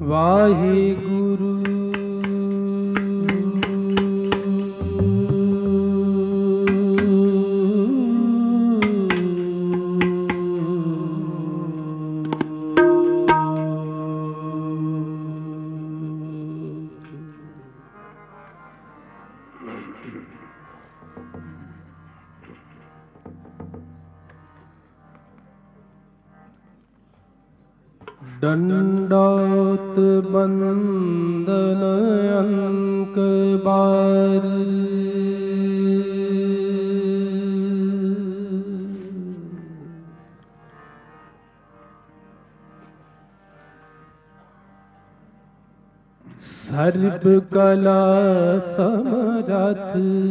ਵਾਹਿਗੁਰੂ। दंडौत बंदन अंक बार, सर्ब कला समरथ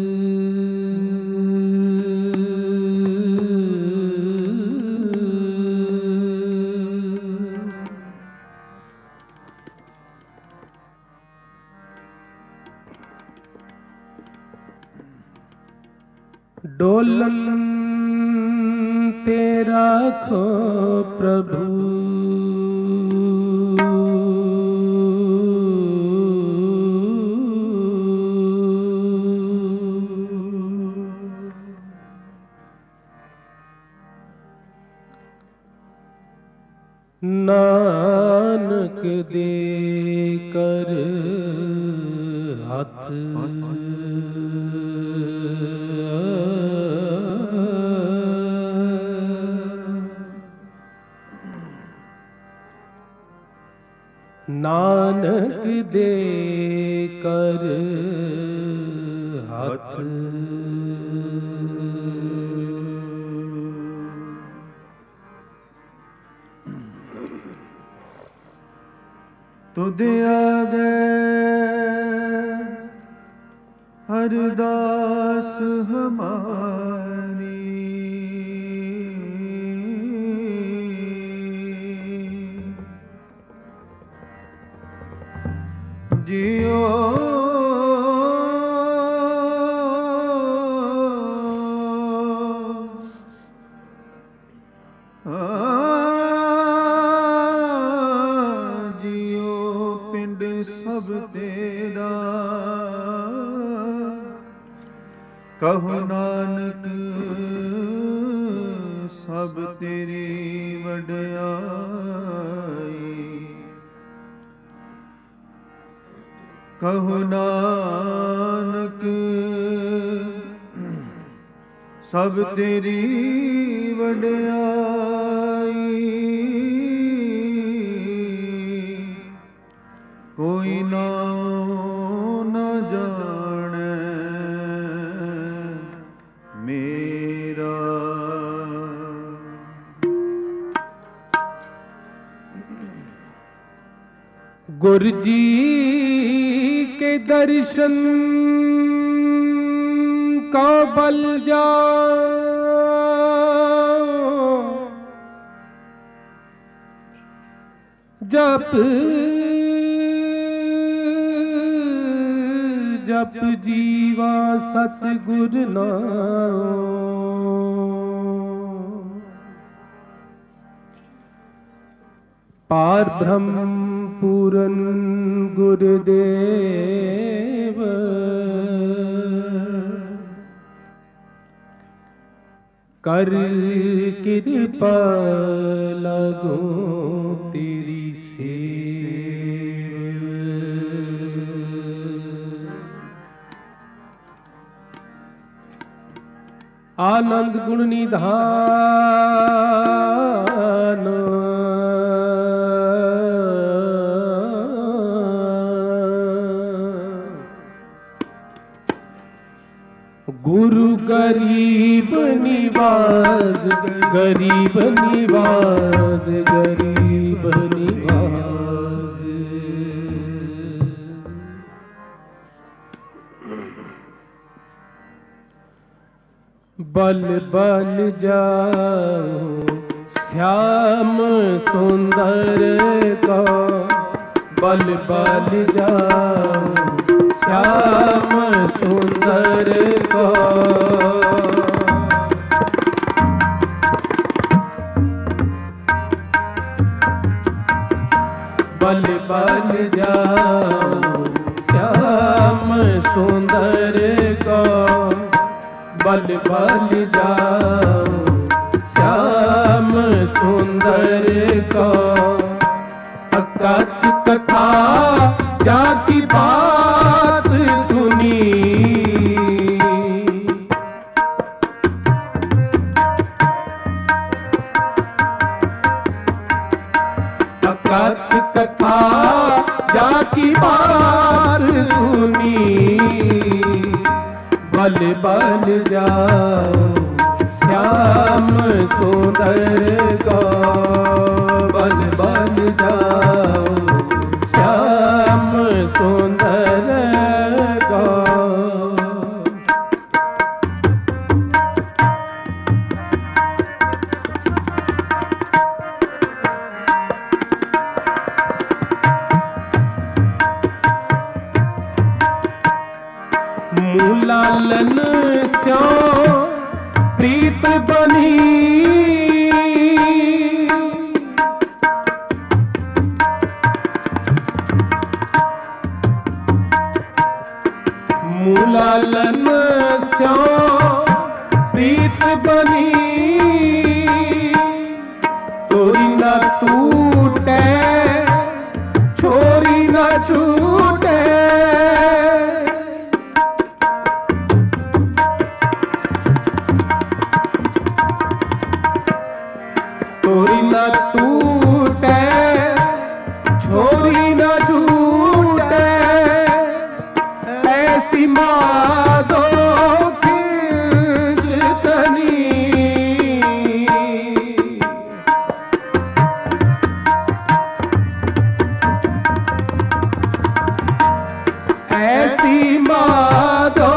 डोलन तेरा खो प्रभु, नानक दे कर हाथ नानक दे कर हाथ। तुद आगे हरदास हमारी, जियो जियो पिंड सब तेरा, कहो नानक सब तेरी वड्याई, कहो नानक सब तेरी वड्याई, कोई नाम न जाने मेरा। गुरु जी के दर्शन का बल जाओ, जप जप जीवा सतगुर नाम, पार ब्रह्म पूरन गुरुदेव, कर कृपा लगो तेरी सेव। आनंद गुण निधान, गुरु गरीब निवाज, गरीब निवाज, गरीब निवाज। बल बल जाओ श्याम सुंदर का, बल बल जाओ श्याम सुंदर का। बल बल जाओ श्याम सुंदर को, बल बल जाओ श्याम सुंदर को। अकथ कथा जाकी बात सुनी, अकथ कथा जाकी बात सुनी। बल बल जाओ श्याम सुंदर को, बल बल जाओ श्याम सुंदर को। मूलालन स्यो प्रीत बनी, मूलालन स्यो प्रीत बनी। तोरी न टूटे छोरी न छूटे, तोरी न टूटे छोरी न छूटे। ऐसी माधो खिंचतनी, ऐसी माधो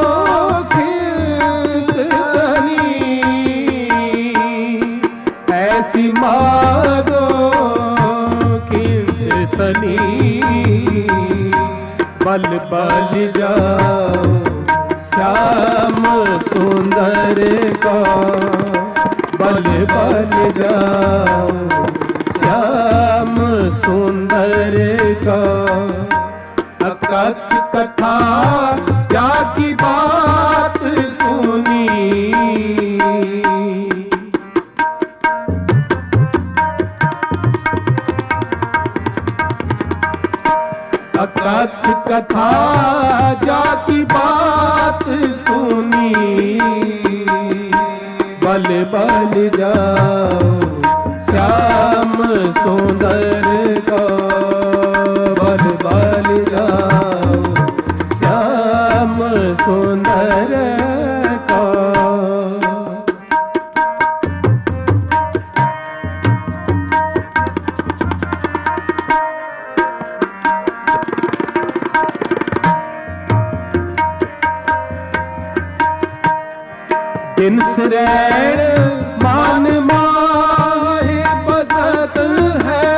खिंचतनी, ऐसी माधो खिंचतनी। बल बल जाओ श्याम सुंदर को, बल बल जाओ श्याम सुंदर को। अकथ कथा जाकी बात सुनी, अकथ कथा जाकी बात सुनी। बल बल जाओ श्याम सुंदर को, बल बल जाओ श्याम सुंदर को। दिन श्रैण मान माहे बसत है,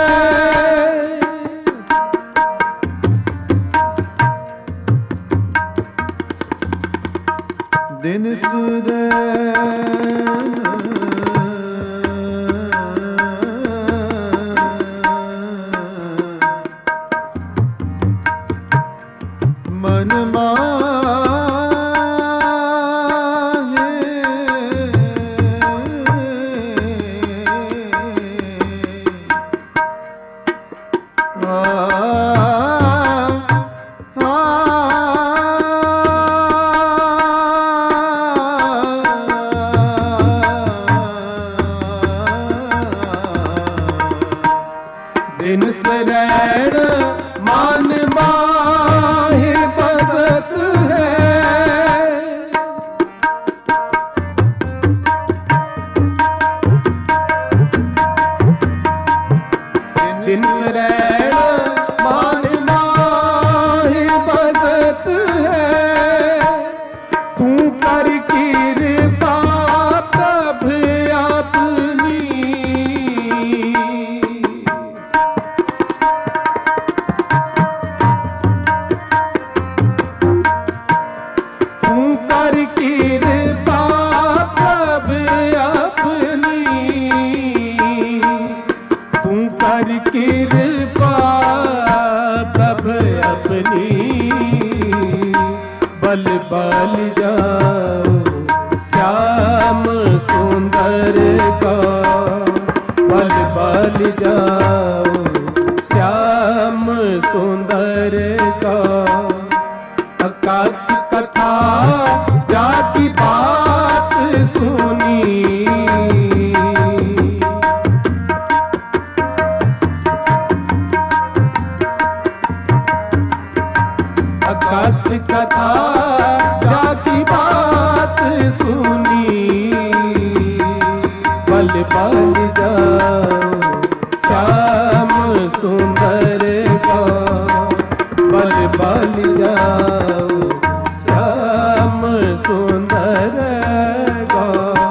दिन श्रैण मन दिन श्रैण मान माहे बसत है। दिन श्रैण मान माहे बसत है। तू कर कृपा प्रभ अपनी, कर कृपा प्रभ अपनी, तू कर कर कृपा प्रभु अपनी बल बल जाओ श्याम सुंदर का बल बल जाओ श्याम सुंदर का अकाश कथा जाकी बात सुनी अकाश कथा जाकी बात सुनी बल बल जाओ श्याम सुंदर का बल बल जाओ श्याम सुंदर का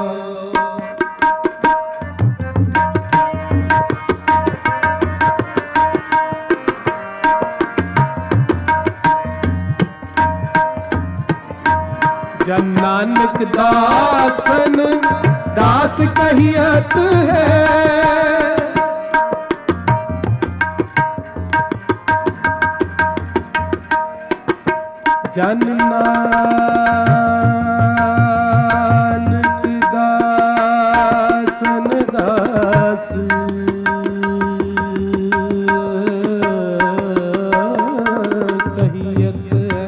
जन नानक दासन दास कहियत है जन नानक दासन दास कहियत है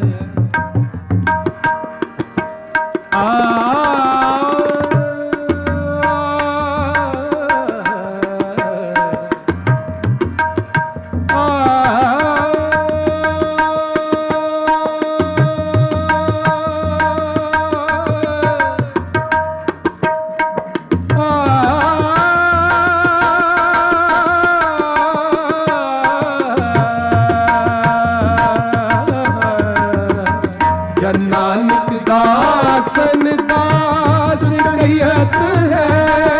जन नानक दासन दास कहियत है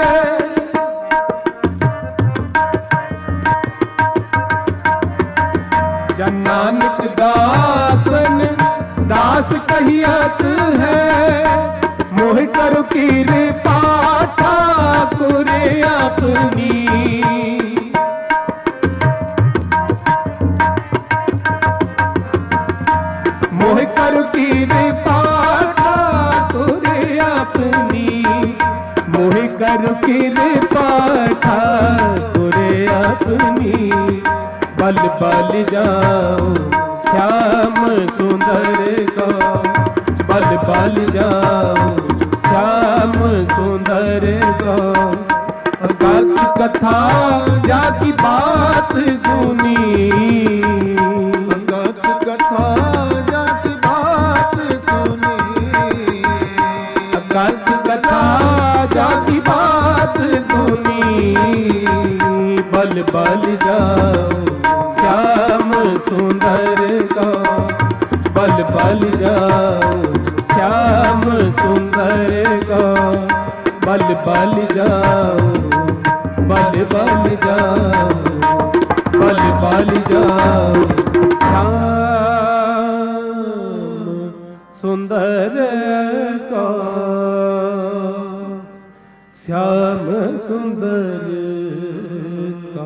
जन नानक दासन दास कहियत है मोह कर कृपा ठाकुर अपनी मोह कर कृपा ठाकुर अपनी मोह कर कृपा ठाकुर अपनी बल बल जाओ श्याम सुंदर का बल बल जाओ श्याम सुंदर का अगत कथा जाकी बात सुनी अगत कथा जाकी बात सुनी अगत कथा जाकी बात सुनी बल बल जाओ श्याम सुंदर का बल बल जाओ श्याम सुंदर का बल बल जाओ बल बल जाओ बल बल जाओ श्याम सुंदर का श्याम सुंदर का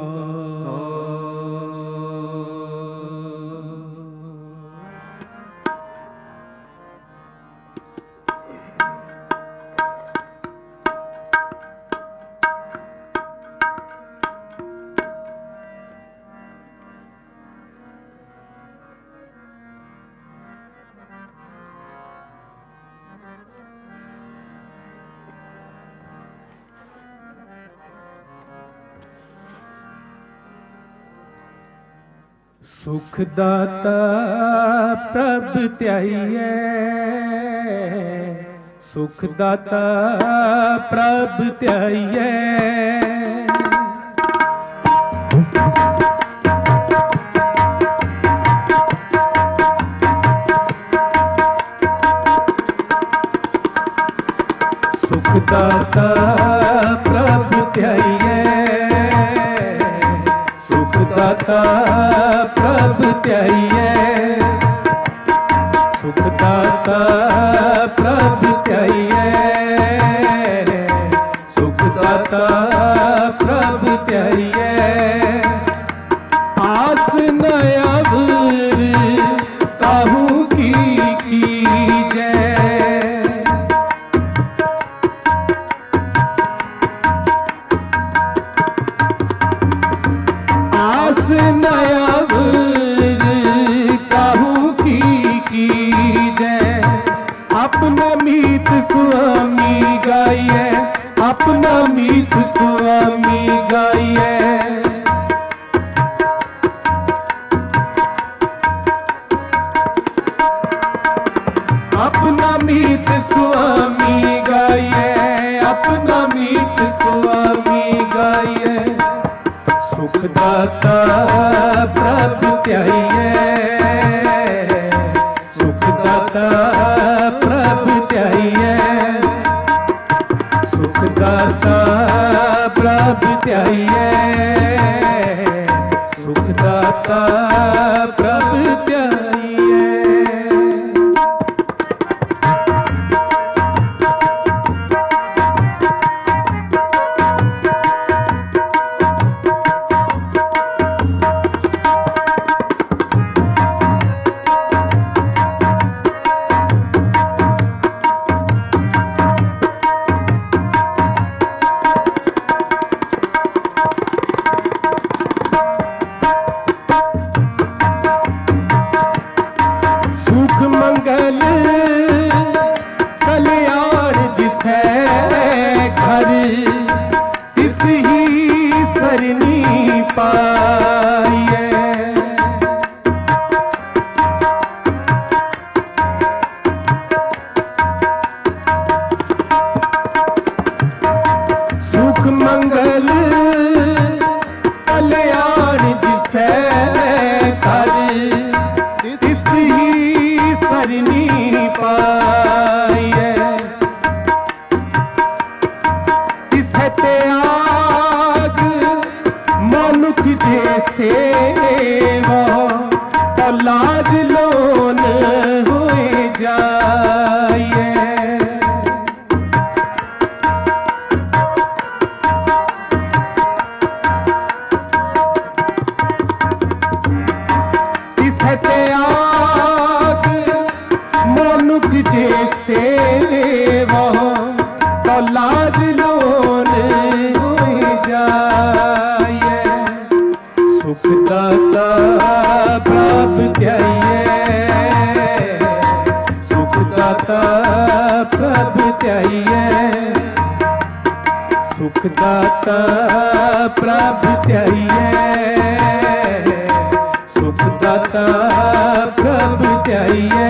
सुखदाता प्रभु त्याइए सुखदाता प्रभु त्याइए सुखदाता प्रभु त्याइए सुखदाता प्रभु त्याइए सुखदाता प्रभु त्याइए सुखदाता प्रभु त्याइए नयावर काहू की जय। अपना मीत स्वामी गाइए, अपना मीत स्वामी गाइए। अपना मीत स्वामी गाइए, अपना मीत स्वामी गाइए। सुखदाता प्रभु त्याइए, सुखदाता प्रभु त्याइए, सुखदाता प्रभु त्याइए, सुखदाता प्रभु त्याइए। सुख मंगल कल्याण जिसे घर, तिस ही सरनी पाइए। सुख मंगल कल्याण जिसे घर, तिस ही सरनी पाइए। तिसे त्याग मनुख जैसे वो, तो लाज लोन हुए जाइए। तिसे त्याग मनुख जैसे वो, तो लाज लोन हुए जाइए। सुखदाता प्रभु त्याइए, सुखदाता प्रभु त्याइए, सुखदाता प्रभु त्याइए, सुखदाता प्रभु त्याइए।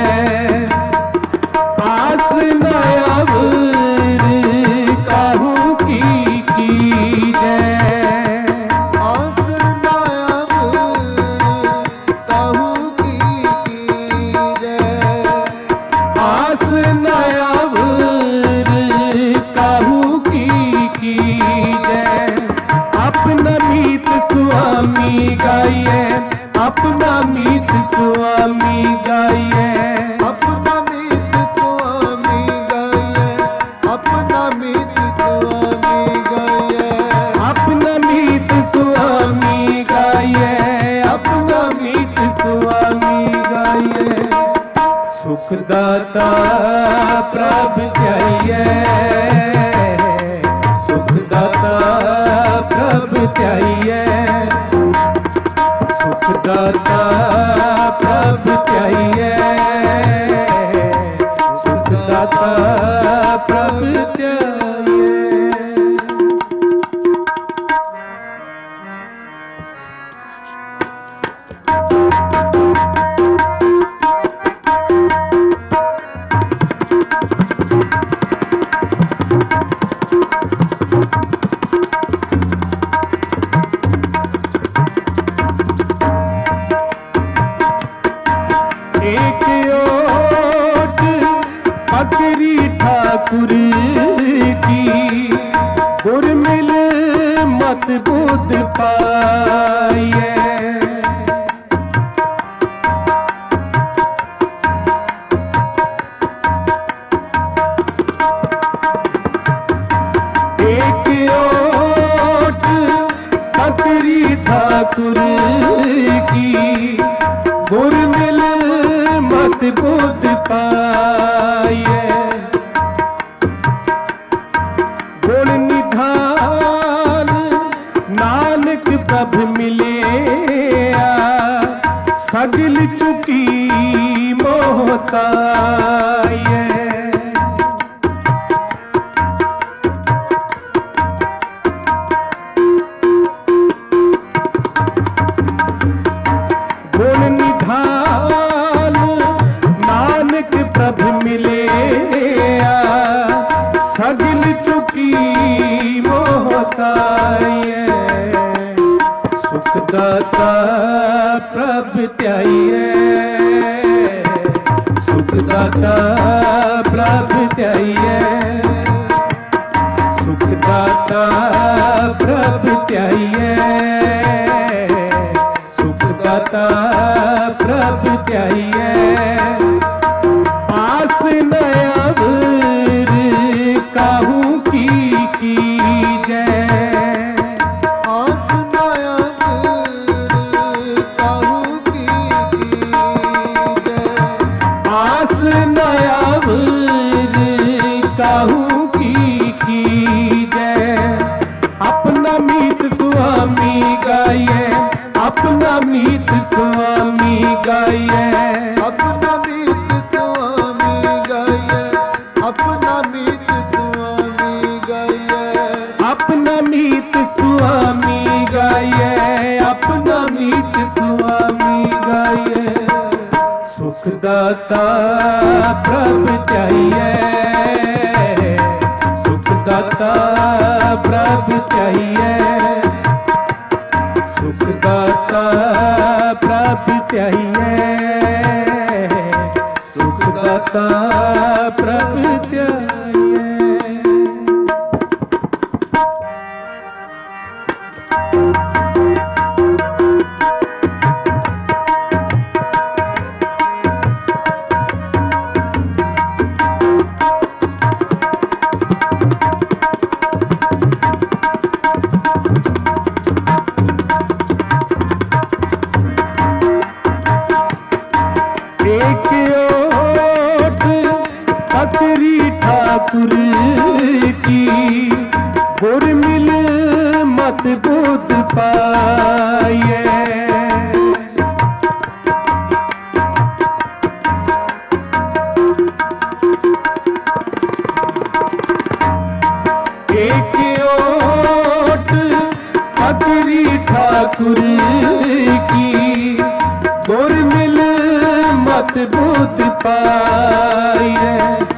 आस नयावर काहू की जय। आस नयावर काहू की जय। आस नयावर काहू की जय। अपना मीत स्वामी गाइए, अपना मीत स्वामी गाइए। अपना मीत स्वामी गाइए, अपना मीत स्वामी गाइए। अपना मीत स्वामी गाइए, अपना मीत स्वामी गाइए। सुखदाता प्रभु त्याइए, सुखदाता प्रभु त्याइए, सुखदाता प्रभु त्याइए, सुखदाता प्रभु त्याइए। एक ओट पकड़ी ठाकुर की, गुरमिल मत बुध पाइए। एक ओट पकड़ी ठाकुर की, गुरमिल मत बुध पाइए। गुण निधान नानक प्रभ मिले सगल चुकी मोहताये। गुण निधान नानक प्रभ मिले, सगल चुकी मोहताये। सुखदाता प्रभ त्याये, सुखदाता प्रभ त्याये, सुखदाता प्रभ त्याये, सुखदाता प्रभ त्याये। आस नयावर काहू की जय, आस नयावर काहू की जय, आस नयावर काहू की जय। अपना मीत स्वामी गाये, अपना मीत स्वामी गाये, अपना मीत स्वामी गाये, अपना मीत स्वामी गाये, अपना मीत स्वामी गाये, अपना मीत स्वामी गाये। सुखदाता प्रभ त्याये, सुखदाता प्रभ त्याये, सुखदाता प्रभ त्याये, सुखदाता प्रभ त्याये। एक ओट पकरी ठाकुर की, गुर मिल मत बुध पाये। एक ओट पकरी ठाकुर की, गुर मिल मत बुध पाये।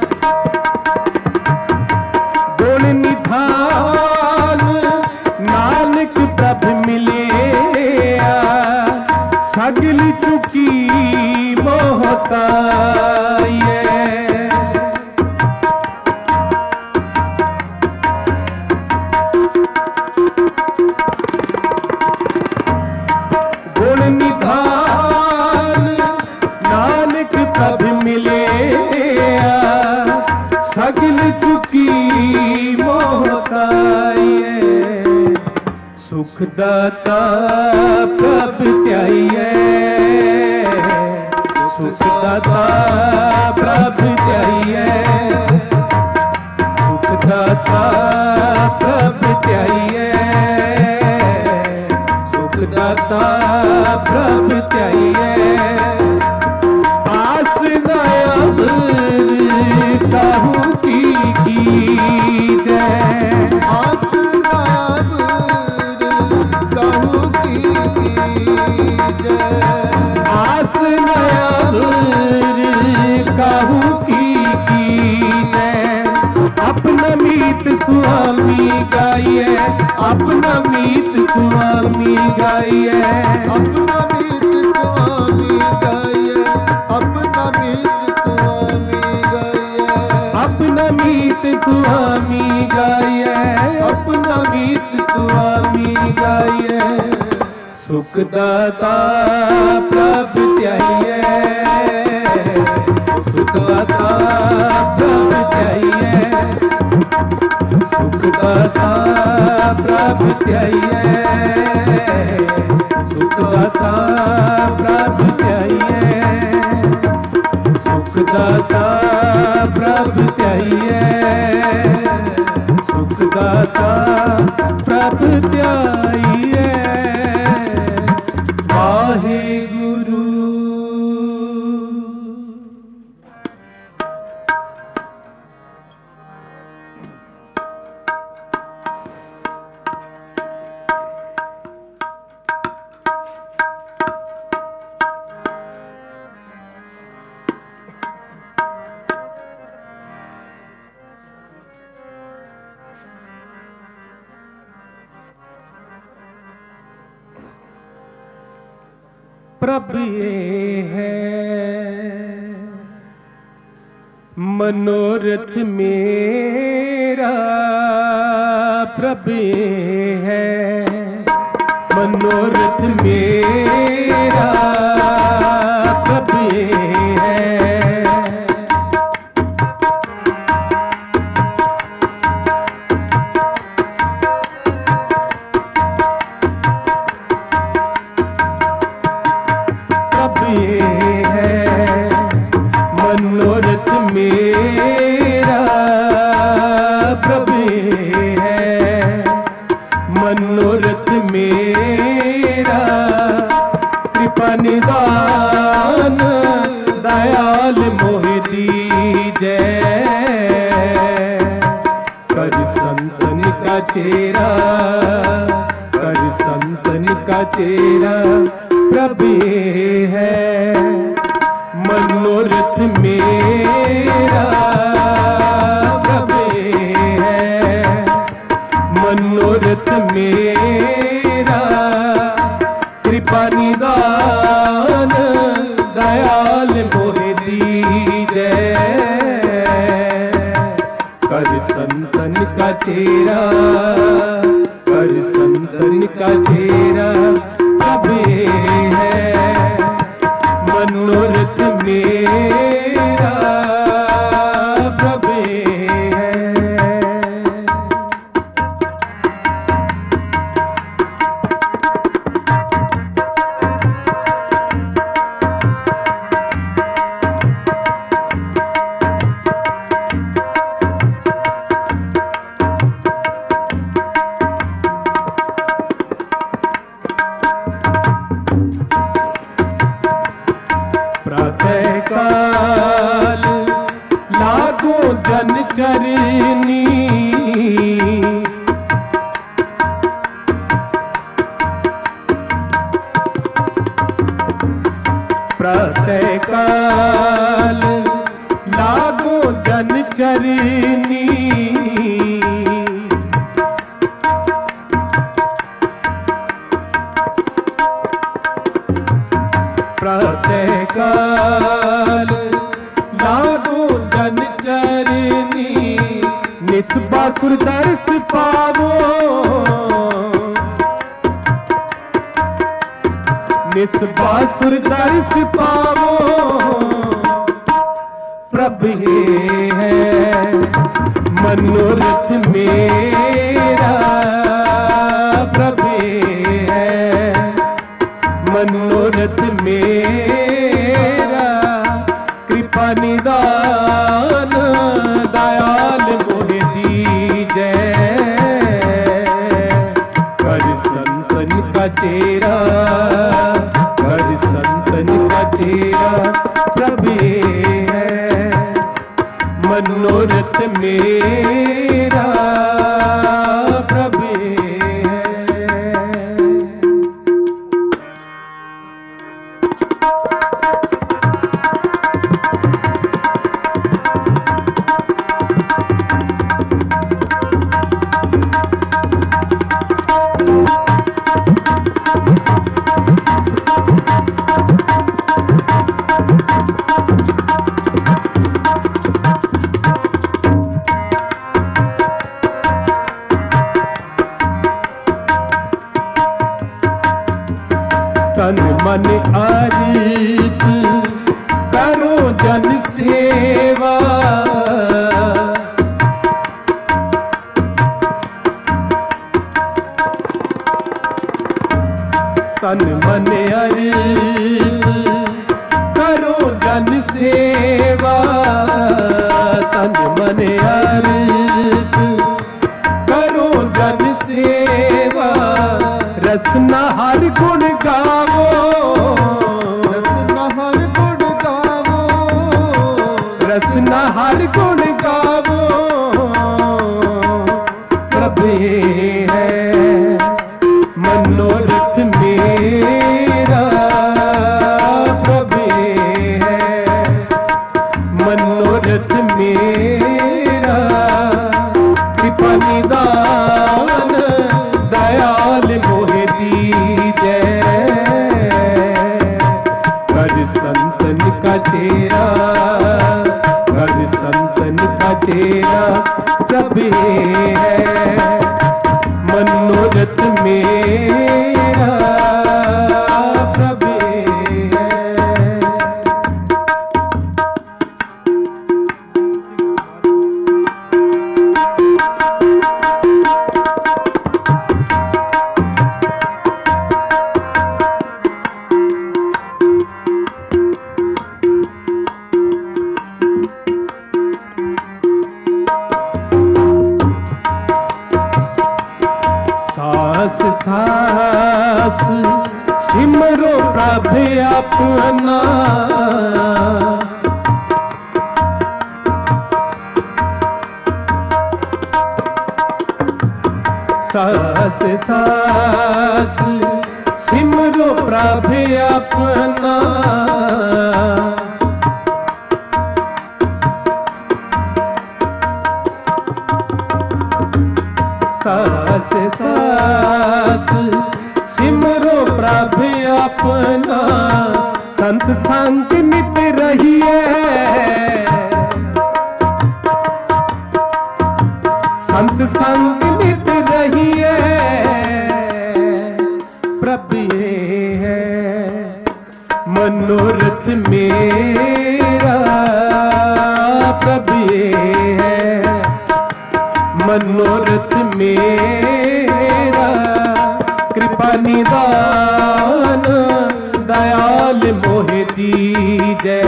गुण निधान नानक प्रभ मिले, सगल चुकी मोहताये। गुण निधान नानक प्रभ मिले, सगल चुकी मोहताये। सुखदाता प्रभ त्याये, सुखदाता प्रभ त्याये, सुखदाता प्रभ त्याये, सुखदाता प्रभ त्याये। आस नयावर काहू की जय, आस नयावर काहू की जय, आस नयावर काहू की जय। अपना मीत स्वामी गाये, अपना मीत स्वामी गाये, अपना मीत स्वामी गाये, अपना मीत स्वामी गाये, अपना मीत स्वामी गाये, अपना मीत स्वामी गाये। सुखदाता प्रभ त्याये, सुखदाता प्रभ त्याये, सुखदाता प्रभ त्याये, सुखदाता प्रभ त्याये, सुखदाता प्रभ त्याये, सुखदाता प्रभ त्याये। वाहे गुरु प्रभु ये है। मनोरथ मेरा प्रभु ये है। मनोरथ मेरा प्रभु ये है। मनोरथ मेरा प्रभु है। मनोरथ मेरा कृपा निदान दयाल मोह दीजै। कर संतन का चेहरा, कर संतन का चेहरा प्रभु है। मनोरथ मेरा प्रभु है। मनोरथ मेरा कृपा निदान दयाल मोह दीजै। कर संतन का चेहरा, कर संतन का चेहरा प्रभु है। मनोरथ मेरा प्रभु है। प्रातः काल लागो जन चरनी। प्रातः काल लागो जन चरनी। प्रातः काल लागो जन चरनी। निस्बासुर दर्श पावो, निस्बासुर दर्श पावो प्रभु है। मनोरथ मेरा प्रभु है। मनोरथ मेरा कृपा निदान दयाल मोह दीजै। कर संतन का चेहरा, कर संतन का चेहरा प्रभु है। मनोरथ मेरा प्रभु है। तन मन अर्पित करो जन सेवा। तन मन अर्पित करो जन सेवा। तन मन अर्पित करो जन सेवा। रसना हर गुण गावो, रसना हर गुण गावो। रसना हर गुण गावो प्रभु है। मनोरथ मेरा प्रभु है। मनोरथ मेरा प्रभ अपना सास सास सिमरो प्रभ अपना सास सास सिमरो प्रभ अपना संत संग नित रहिए संत संग नित रहिए प्रभ ये है मनोरथ मेरा प्रभ ये है मनोरथ मेरा कृपा निदान दयाल मोहि दीजै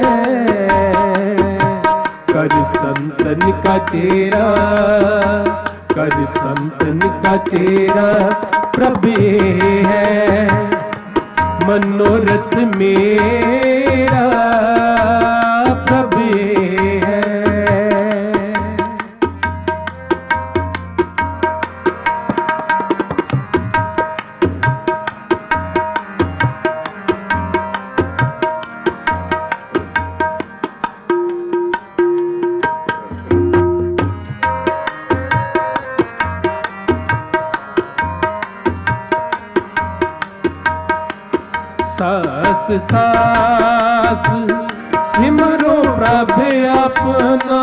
कर संतन का चेरा कर संतन का चेरा प्रभ ये है मनोरथ मेरा प्रभ ये है सास सास सिमरो प्रभ अपना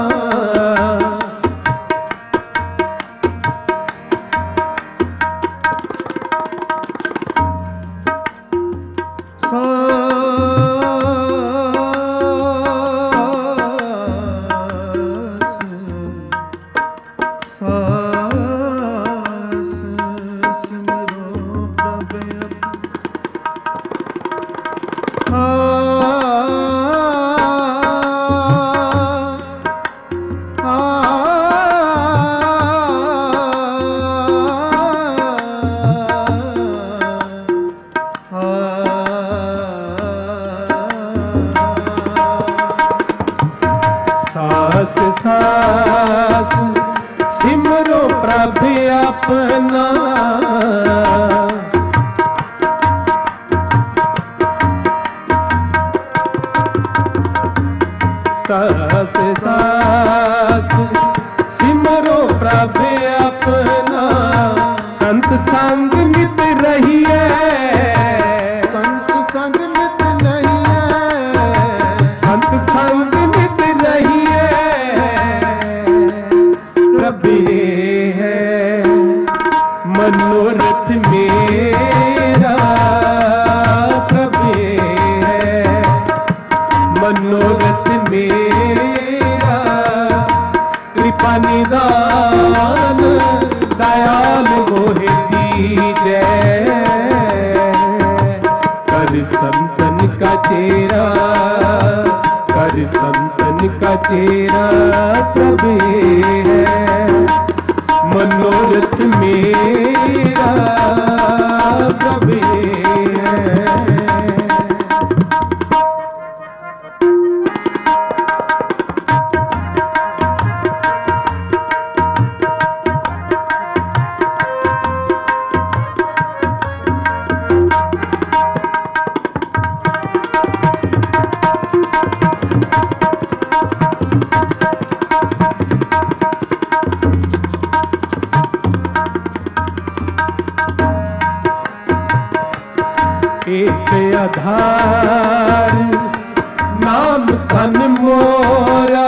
सास सास सिमरो प्रभ अपना सास सास सिमरो प्रभ अपना संत संग नित रहिए संत संग नित रहिए संत संग नित रहिए प्रभ ये है मनोरथ मेरा प्रभ ये है मनोरथ मेरा कृपा निदान दयाल मोहि दीजै कर संतन का चेरा कर संतन का चेरा प्रभ ये है मनोरथ मेरा प्रभ ये है एक आधार नाम धन मोरा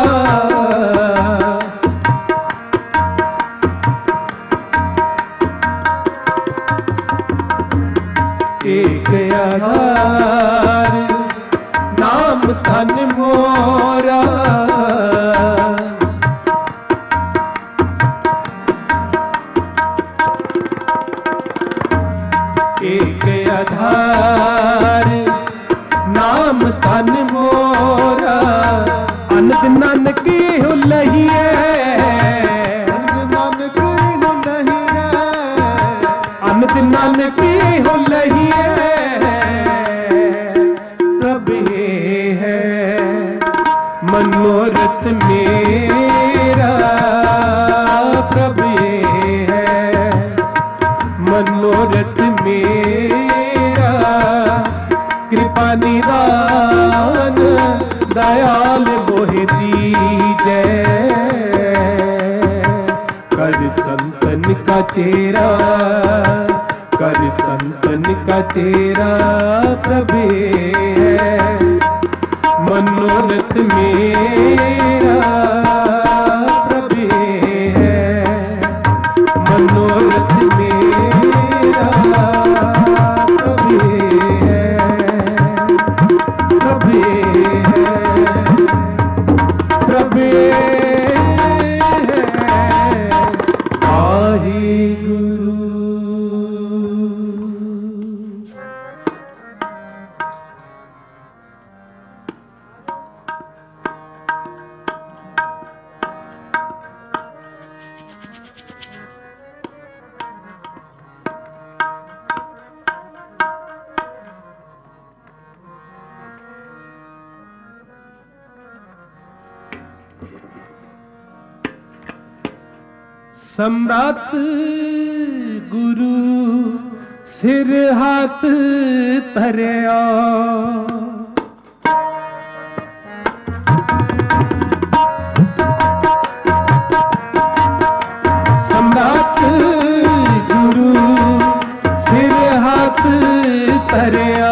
एक आधार नाम धन मोरा एक आधार नाम धन मोरा अनंत नानकी हो लहिए नानक हो लहिए अनंत नानकी हो लहिए कृपा निदान दयाल मोहि दीजै। कर संतन का चेरा, कर संतन का चेरा प्रभे है। मनोरथ मेरा प्रभे है, मनोरथ मेरा प्रभे है, प्रभे है, प्रभे है। आहि गुरु सम्राट गुरु सिर हाथ धरिया। सम्राट गुरु सिर हाथ धरिया।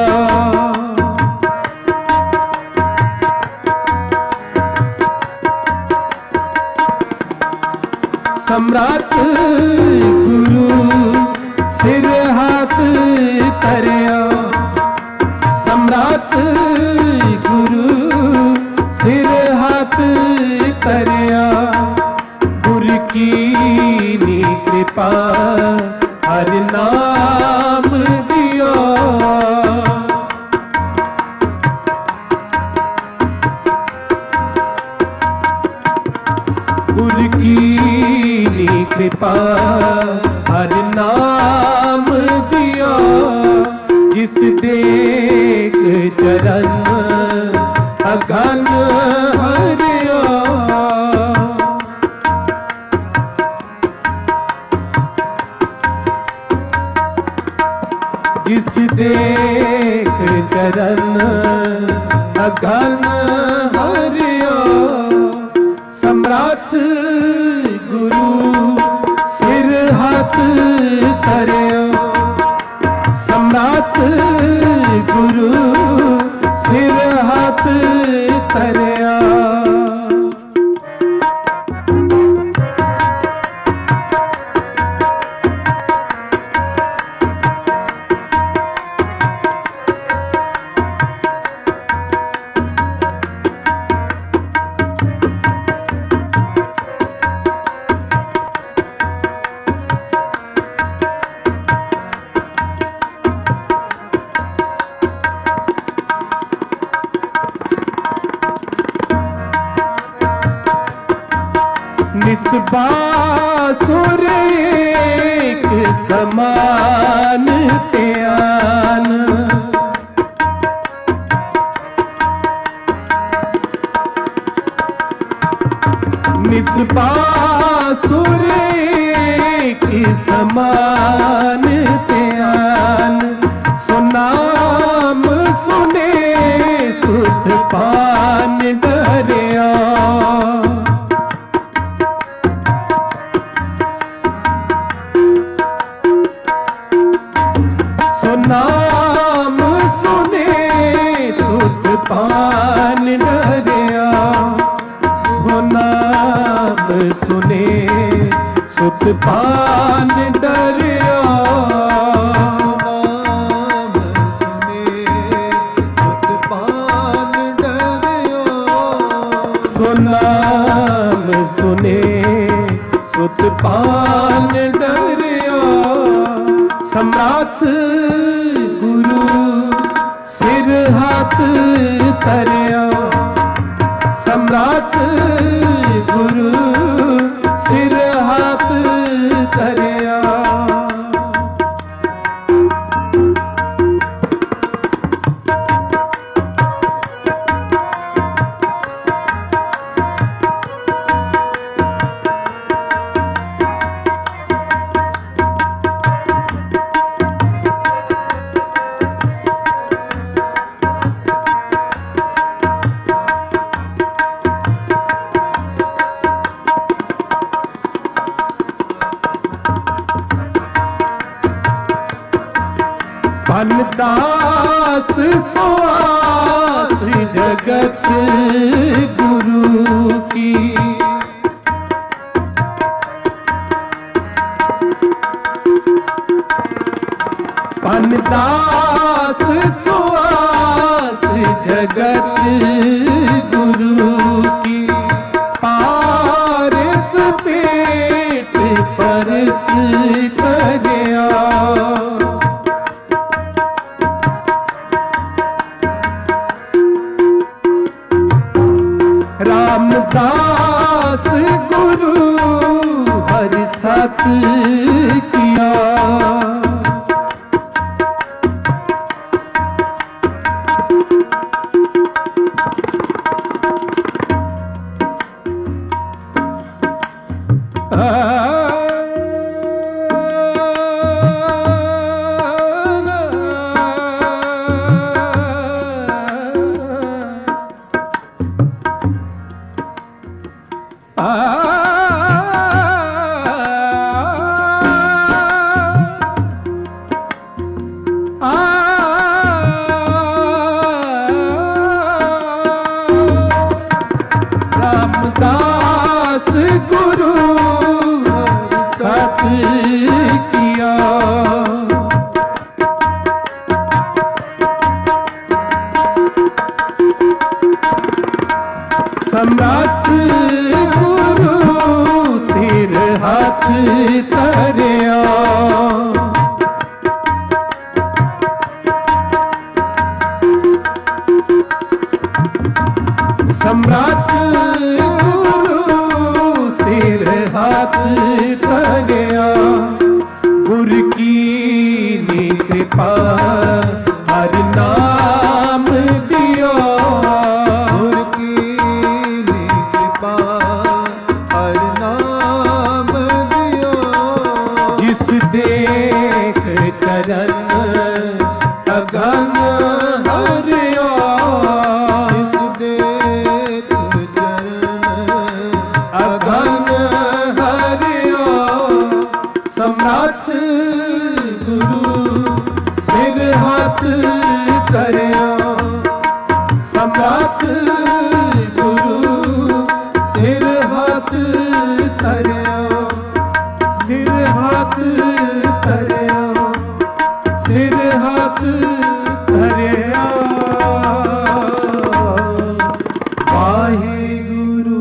सम्राट गुरु सिर हाथ धरिया। सम्राट गुरु सिर हाथ धरिया। गुरु की नी कृपा हर नाम दियो। गुरु की कृपा हर नाम दिया। जिस देख चरण अघन हरिया। जिस देख चरण अघन हरिया। सम्राट गुरु सिर हाथ धरिया। सम्राट गुरु सिर हाथ धरिया। निस्बासुर एक समान त्यान। निस्बासुर एक समान त्यान। सुनाम सुने सुध पान डरिया। नाम सुने सुध पान डरिया। सुनाम सुने सुध पान डरिया। नाम सुने सुत पान डरिया। सुनाम सुने सुध पान डरिया। सम्राट गुरु सिर हाथ धरिया। सम्राट गुरु सिर हाथ धरिया। दास सुआस जगत गुरु की। दास सुआस जगत गुरु की। पारस पेट परस करया। रामदास गुरु हर सत किया। रामदास गुरु सत किया। सम्राट गुरु सिर हाथ धरया। सम्राट गुरु सिर हाथ धरया। गुरु की कृपा हर नाम दिया। गुरु की कृपा हर नाम दिया। जिस देख चरण अगन हरिया। सम्राट गुरु सिर हाथ धरया। सम्राट गुरु सिर हाथ धरया। सिर हाथ धरया। सिर हाथ धरया। वाहिगुरु।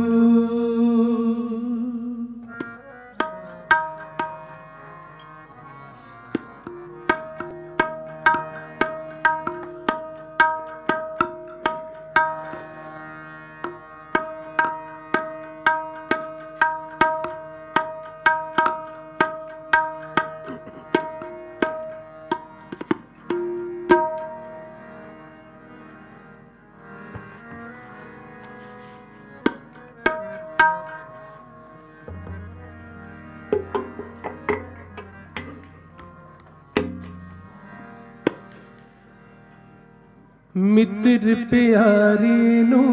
मित्र प्यारे नू,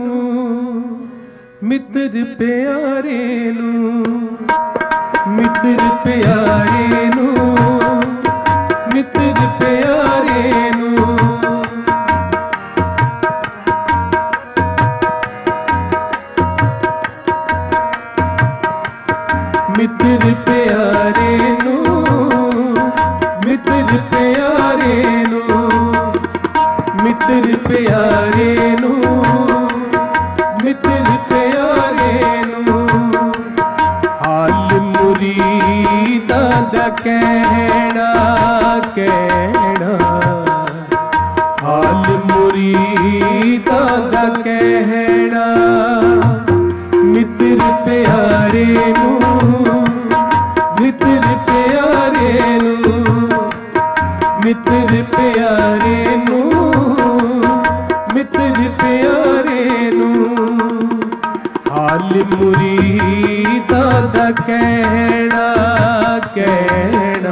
मित्र प्यारे नू, मित्र प्यारे नू, मित्र प्यारे नू। मित्र प्यारे नू, मित्र प्यारे नू, मित्र प्यारे नू, मित्र प्यारे नू। हाल मुरीदां दा कहना कहना। हाल मुरीदां दा कहना। मित्र प्यारे नू, मित्र प्यारे नू, मित्र प्यारे नू, मित्र प्यारे नू। हाल मुरीदां दा कहना कहना।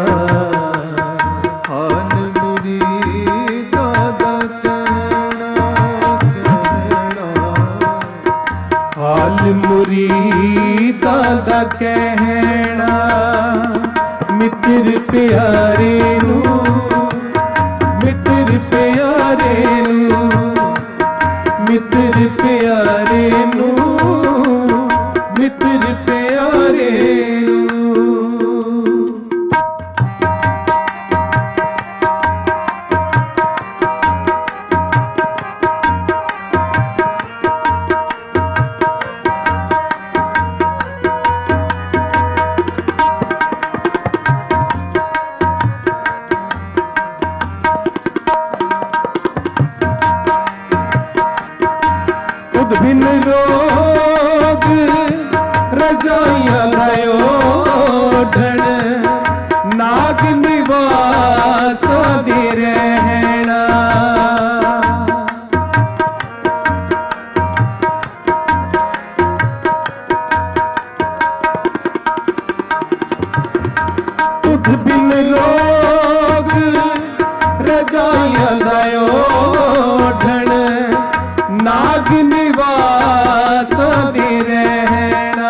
हाल मुरीदां दा कहना कहना। हाल मुरीदां दा कहना। मित्र प्यारे नू, मित्र तुद बिन रोग रजाइया गयो ढण नाग निवास दे रहना तुद बिन रोग रजाइया गयो ढण नाग निवास दे रहना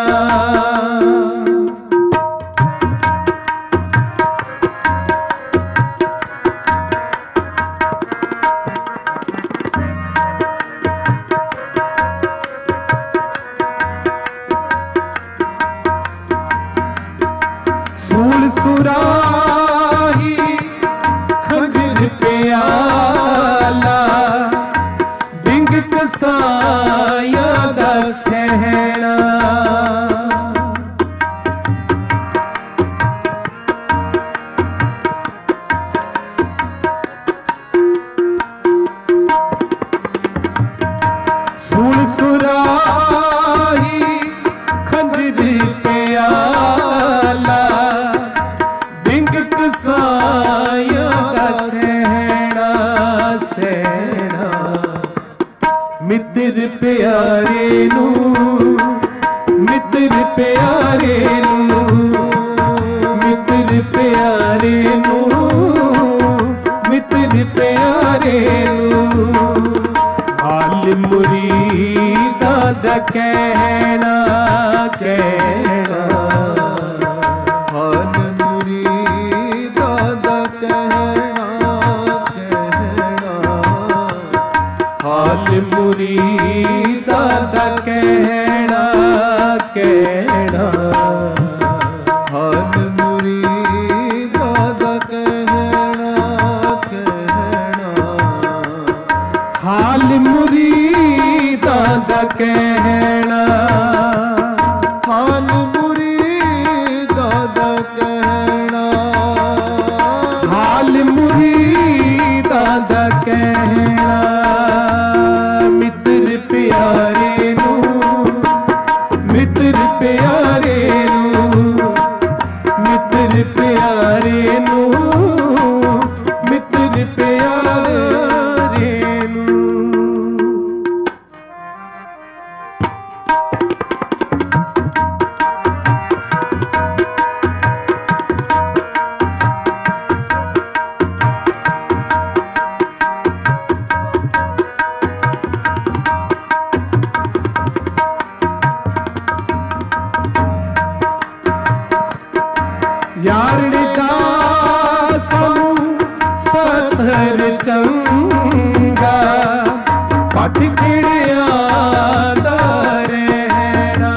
सूल सुराही खंजर प्याला डिंग कसाया दा सहना सूल सुराही खंजर प्याला डिंग कसाया दा सहना सहना मित्र प्यारे नू मित्र प्यारे नू मित्र प्यारे नू मित्र प्यारे नू हाल मुरीदा दा कहना कहना हाल मुरीदा दा कहना कहना हाल मुरीदा दा कहना कहना हाल मुरीदा दा कहना कहना हाल मुरीदा दा कहना हाल मुरीदा दा कहना हाल मुरीदा दा कहना मित्र प्यारे नू मित्र प्यारे नू मित्र प्यारे नू मित्र प्यारे नू यारड़ी दा सानू सतर चंगा पट किड़िया दा रहना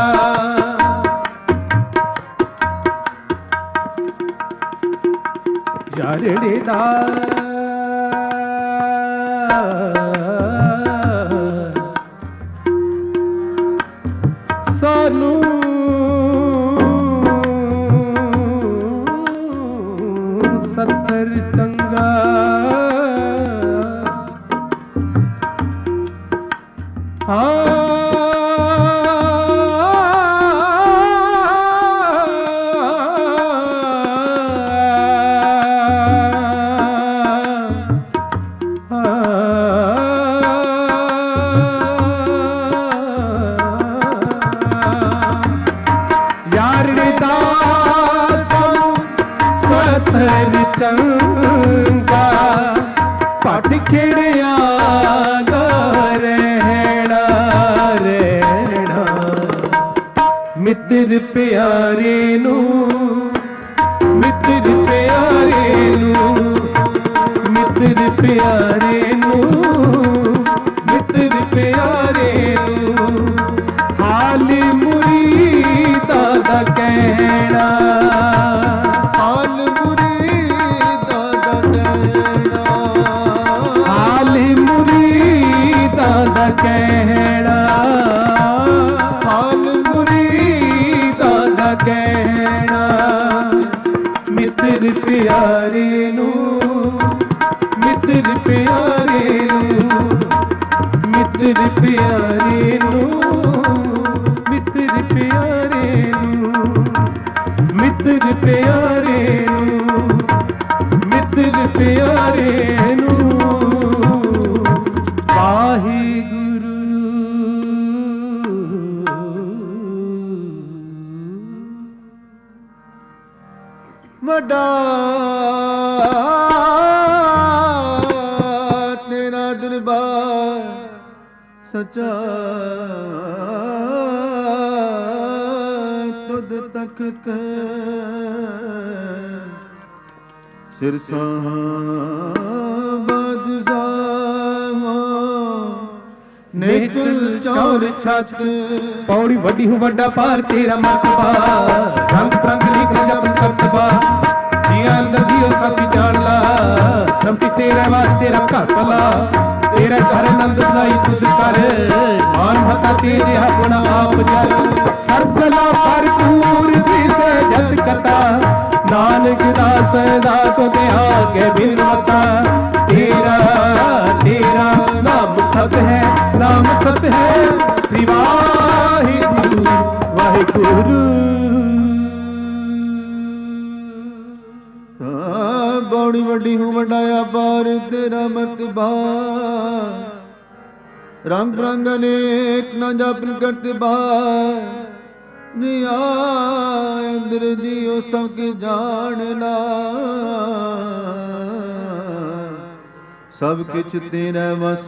यारड़ी दा सानू सतर चंगा यारड़ी दा सानू सतर चंगा पट खिड़िया दा रहना रहना मित्र प्यारे नू मित्र प्यारे नू मित्र प्यारे नू मित्र प्यारे नू हाल मुरीदा दा कहना हाल मुरीदा दा कहना हाल मुरीदा दा कहना हाल मुरीदा दा कहना मित्र प्यारे नू मित्र प्यारे नू ਮਿੱਤਰ ਪਿਆਰੇ ਨੂੰ, ਮਿੱਤਰ ਪਿਆਰੇ ਨੂੰ, ਮਿੱਤਰ ਪਿਆਰੇ ਨੂੰ, ਮਿੱਤਰ ਪਿਆਰੇ ਨੂੰ, ਵਾਹਿਗੁਰੂ। ਵੱਡਾ ਤੇਰਾ ਦਰਬਾਰ ਸੱਚਾ, ਤੁਧ ਤਖਤ ਸਿਰ ਸਾਬਦ ਜਾਵਾਂ ਨੇਚਲ ਚੌਰ ਛੱਤ। ਪੌੜੀ ਵੱਡੀ ਹੂੰ ਵੱਡਾ ਪਾਰ ਤੇਰਾ ਮਰਤਬਾ, ਰੰਗ ਪ੍ਰੰਗ ਲਿਖ ਜਬ ਕਰਤਬਾ, ਜੀਆਂ ਅੰਦਰ ਜੀਓ ਸਭ ਜਾਣ ਲਾ, ਸਭ ਕੁਛ ਤੇਰੇ ਵਾਸਤੇ ਰੱਖਾ ਭਲਾ, ਤੇਰਾ ਘਰ ਨੰਦ ਬਲਾਈ ਤੁਧ ਕਰ, ਮਾਨ ਭਤਾ ਤੇਰੇ ਗੁਣ ਆਪ ਜਲ, ਸਰਸਲਾ ਭਰਪੂਰ ਦਿਸੈ ਜਤ ਕਥਾ, ਨਾਨਕ ਦਾਸ ਦਾ ਤੁਧ ਆਗੇ ਬਿਨਵਤਾ, ਤੇਰਾ ਤੇਰਾ ਨਾਮ ਸਤ ਹੈ, ਨਾਮ ਸਤ ਹੈ, ਸ੍ਰੀ ਵਾਹਿਗੁਰੂ ਵਾਹਿਗੁਰੂ। ਬੌੜੀ ਵੱਡੀ ਹੂੰ ਵੱਡਾ ਅਪਾਰ ਤੇਰਾ ਮਰਤਬਾ, ਰੰਗ ਰੰਗ ਅਨੇਕ ਨਾ ਜਪਨ ਕਰਤਬਾ, ਨਿਆ ਅੰਦਰ ਜੀਓ ਸਭ ਕੇ ਜਾਣ ਲਾ, ਸਭ ਕਿਛ ਤੇਰਾ ਵਸ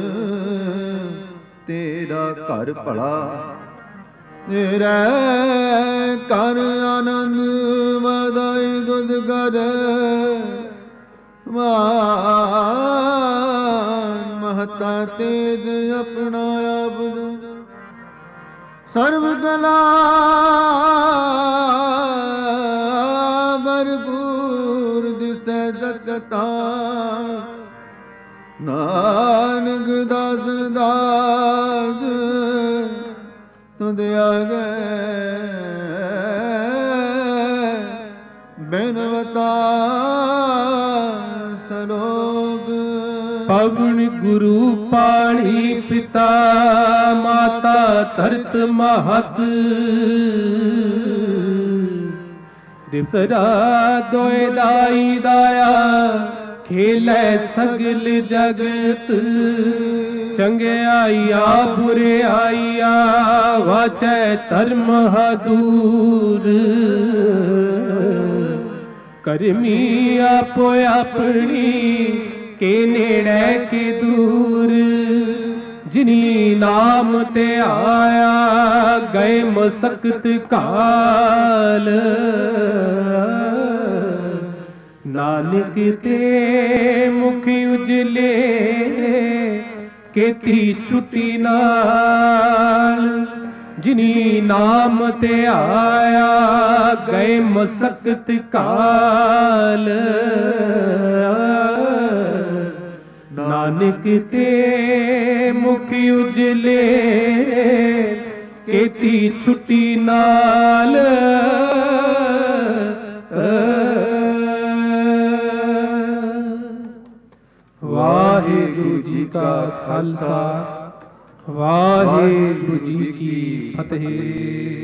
ਤੇਰਾ ਘਰ ਭਲਾ, ਤੇਰਾ ਘਰ ਆਨੰਦ ਵਧਾਈ ਦੁਧ ਕਰ, ਮਾਨ ਮਹਤਾ ਤੇਜ ਆਪਣਾ ਆਪ, ਸਰਬ ਕਲਾ ਭਰਪੂਰ ਦਿਸੈ ਜਗਤਾ, ਨਾਨਕ ਦਾਸ ਦਾਸ ਤੁਧ ਆਗੇ ਬਿਨਵਤਾ ਸਲੋਕ। ਪਵਨ ਗੁਰੂ ਪਾਣੀ ਪਿਤਾ ਮਾਤਾ ਧਰਤ ਮਹਤ, ਦਿਵਸ ਰਾਤ ਦੋਇ ਦਾਈ ਦਾਇਆ, ਖੇਲੇ ਸਗਲ ਜਗਤ, ਚੰਗਿਆਈਆ ਬੁਰਿਆਈਆ, ਵਾਚੈ ਧਰਮ ਹਦੂਰ, ਕਰਮੀ ਆਪੋ ਆਪਣੀ ਕੇ ਨੇੜੇ ਕੇ ਦੂਰ, ਜਿਨੀ ਨਾਮ ਤੇ ਆਇਆ ਗਏ ਮਸਕਤ ਕਾਲ, ਨਾਨਕ ਤੇ ਮੁਖ ਉਜਲੇ ਕੀਤੀ ਛੁੱਟੀ ਨਾਲ, ਜਿਨੀ ਨਾਮ ਤੇ ਆਇਆ ਗਏ ਮਸਕਤ ਕਾਲ, ਨਾਨਕ ਤੇ ਮੁਖ ਉਜਲੇ ਕੀਤੀ ਛੁੱਟੀ ਨਾਲ, ਵਾਹਿਗੁਰੂ ਜੀ ਕਾ ਖਾਲਸਾ, ਵਾਹਿਗੁਰੂ ਜੀ ਕੀ ਫਤਿਹ।